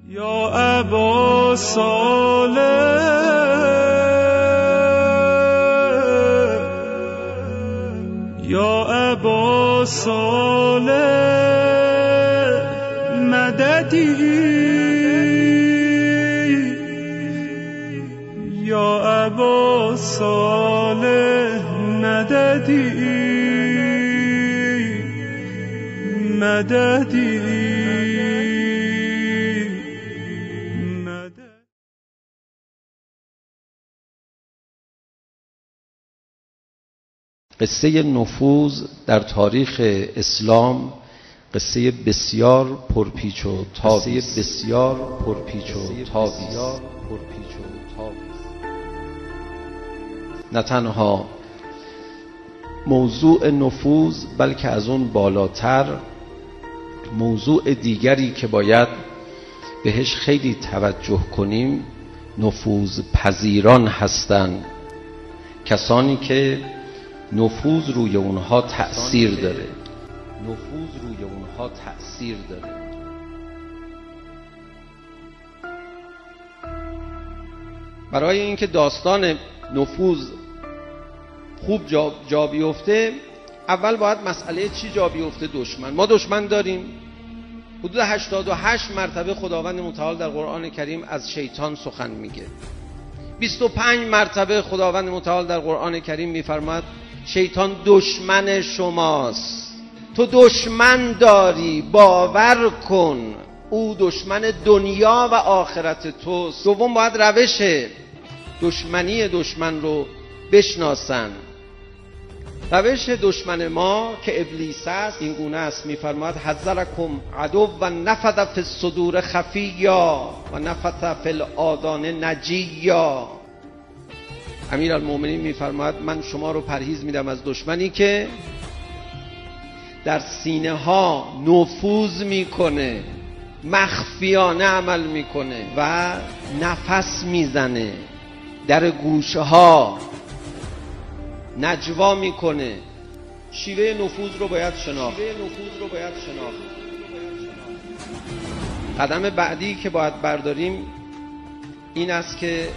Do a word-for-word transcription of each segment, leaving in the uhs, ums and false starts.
یا ابا صالح یا ابا صالح مددی یا ابا صالح مددی مددی. قصه نفوذ در تاریخ اسلام قصه بسیار پرپیچ و تابی است. بسیار پرپیچ و تابی است. نه تنها موضوع نفوذ بلکه از اون بالاتر موضوع دیگری که باید بهش خیلی توجه کنیم نفوذ پذیران هستند، کسانی که نفوذ روی اونها تأثیر داره نفوذ روی اونها تأثیر داره برای اینکه داستان نفوذ خوب جا, جا بیفته اول باید مسئله چی جا بیفته؟ دشمن. ما دشمن داریم. حدود هشتاد و هشت مرتبه خداوند متعال در قرآن کریم از شیطان سخن میگه. بیست و پنج مرتبه خداوند متعال در قرآن کریم میفرماید شیطان دشمن شماست، تو دشمن داری، باور کن او دشمن دنیا و آخرت توست. دوم باید روش دشمنی دشمن رو بشناسن. روش دشمن ما که ابلیس است این گونه است، میفرماید حذرکم عدو و نفث فی الصدور خفیا و نفث فی الاذان نجیا. امیرالمومنین میفرماید من شما رو پرهیز میدم از دشمنی که در سینه ها نفوذ میکنه، مخفیانه عمل میکنه و نفس میزنه، در گوشه ها نجوا میکنه. شیوه نفوذ رو باید شناخت. شیوه نفوذ رو باید شناخت. قدم بعدی که باید برداریم این است که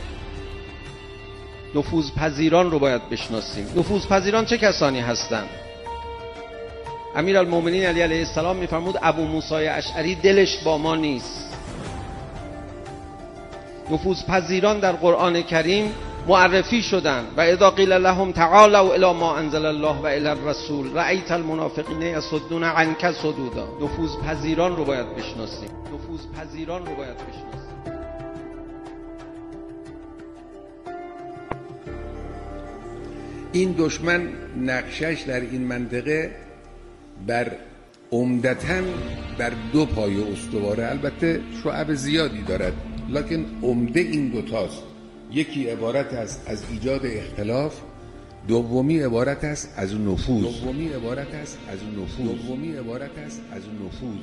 نفوذپذیران رو باید بشناسیم. نفوذپذیران چه کسانی هستند؟ امیرالمومنین علی علیه السلام میفرمود ابو موسی اشعری دلش با ما نیست. نفوذپذیران در قرآن کریم معرفی شدن و اذا قیل لهم تعالوا الی ما انزل الله و الی الرسول رأیت المنافقین یصدون عنک صدودا. نفوذپذیران رو باید بشناسیم. نفوذپذیران رو باید بشناسیم. این دشمن نقشش در این منطقه بر عمدتاً بر دو پایه استواره، البته شعب زیادی دارد لکن عمده این دوتاست. یکی عبارت است از ایجاد اختلاف، دومی عبارت است از نفوذ. دومی عبارت است از نفوذ. دومی عبارت است از نفوذ.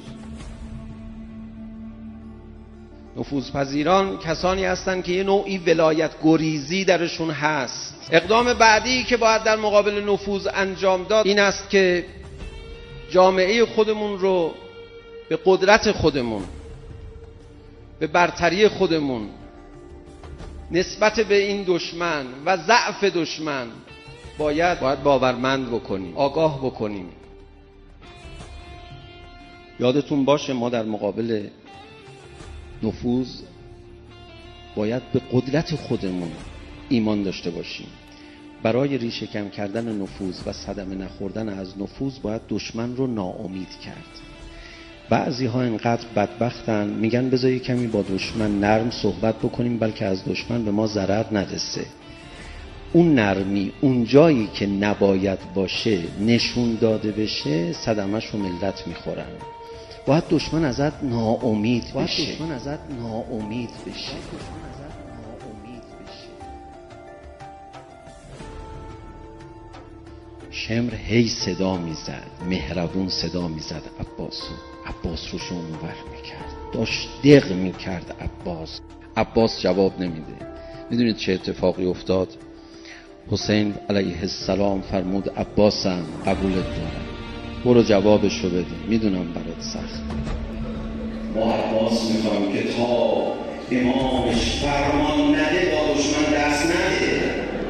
نفوذپذیران کسانی هستند که یه نوعی ولایت گریزی درشون هست. اقدام بعدی که باید در مقابل نفوذ انجام داد این است که جامعه خودمون رو به قدرت خودمون، به برتری خودمون نسبت به این دشمن و ضعف دشمن باید باید باورمند بکنیم، آگاه بکنیم. یادتون باشه ما در مقابل نفوذ باید به قدرت خودمون ایمان داشته باشیم. برای ریشه کم کردن نفوذ و صدمه نخوردن از نفوذ باید دشمن رو ناامید کرد. بعضی ها اینقدر بدبختن میگن بذاری کمی با دشمن نرم صحبت بکنیم بلکه از دشمن به ما ضرر نرسه. اون نرمی اون جایی که نباید باشه نشون داده بشه صدمه‌ش رو ملت میخورن. باید دشمن ازت ناامید بشه. باید دشمن ازت ناامید بشه. شمر هی صدا میزد، مهربون صدا میزد عباسو. عباس رو شونور میکرد، داشت دق میکرد عباس. عباس جواب نمیده. میدونید چه اتفاقی افتاد؟ حسین علیه السلام فرمود عباسم قبولت دارم، برو جوابش رو بده، میدونم برات سخته با عباس میخوایم که تا امامش فرمان نده با دشمن دست نده.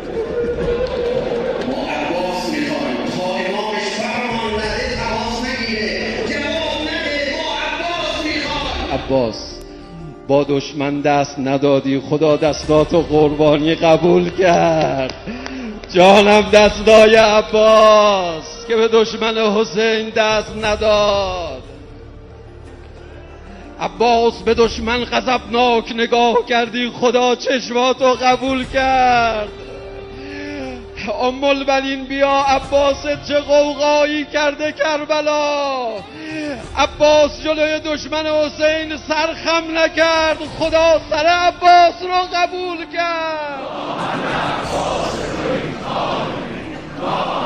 با عباس میخوایم تا امامش فرمان نده تماس نگیره، جواب نده. با عباس میخوایم. عباس با دشمن دست ندادی، خدا دستاتو قربانی قبول کرد. جانم دستای عباس که به دشمن حسین دست نداد. عباس به دشمن غضبناک نگاه کردی، خدا چشماتو قبول کرد. ام البنین بیا، عباس چه قوقایی کرده کربلا. عباس جلوی دشمن حسین سر خم نکرد، خدا سر عباس رو قبول کرد.